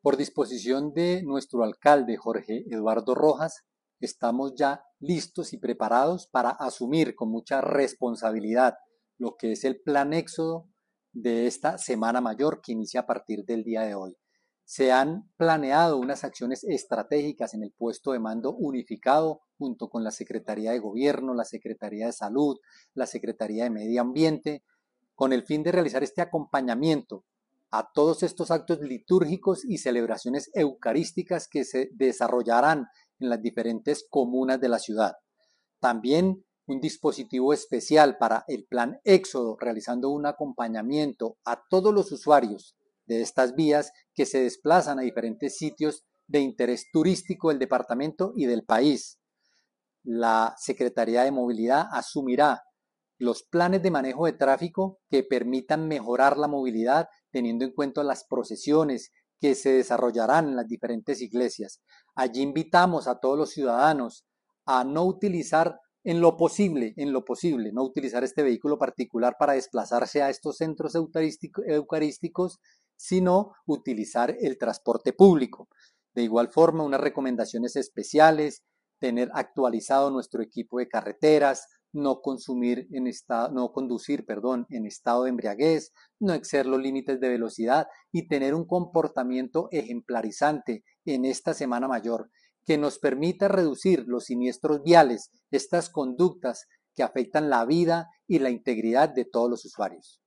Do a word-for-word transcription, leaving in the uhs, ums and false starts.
Por disposición de nuestro alcalde Jorge Eduardo Rojas, estamos ya listos y preparados para asumir con mucha responsabilidad lo que es el plan éxodo de esta Semana Mayor que inicia a partir del día de hoy. Se han planeado unas acciones estratégicas en el puesto de mando unificado junto con la Secretaría de Gobierno, la Secretaría de Salud, la Secretaría de Medio Ambiente, con el fin de realizar este acompañamiento a todos estos actos litúrgicos y celebraciones eucarísticas que se desarrollarán en las diferentes comunas de la ciudad. También un dispositivo especial para el plan Éxodo, realizando un acompañamiento a todos los usuarios de estas vías que se desplazan a diferentes sitios de interés turístico del departamento y del país. La Secretaría de Movilidad asumirá los planes de manejo de tráfico que permitan mejorar la movilidad teniendo en cuenta las procesiones que se desarrollarán en las diferentes iglesias. Allí invitamos a todos los ciudadanos a no utilizar en lo posible, en lo posible, no utilizar este vehículo particular para desplazarse a estos centros eucarísticos, sino utilizar el transporte público. De igual forma, unas recomendaciones especiales, tener actualizado nuestro equipo de carreteras, no consumir en estado, no conducir, perdón, en estado de embriaguez, no exceder los límites de velocidad y tener un comportamiento ejemplarizante en esta Semana Mayor que nos permita reducir los siniestros viales, estas conductas que afectan la vida y la integridad de todos los usuarios.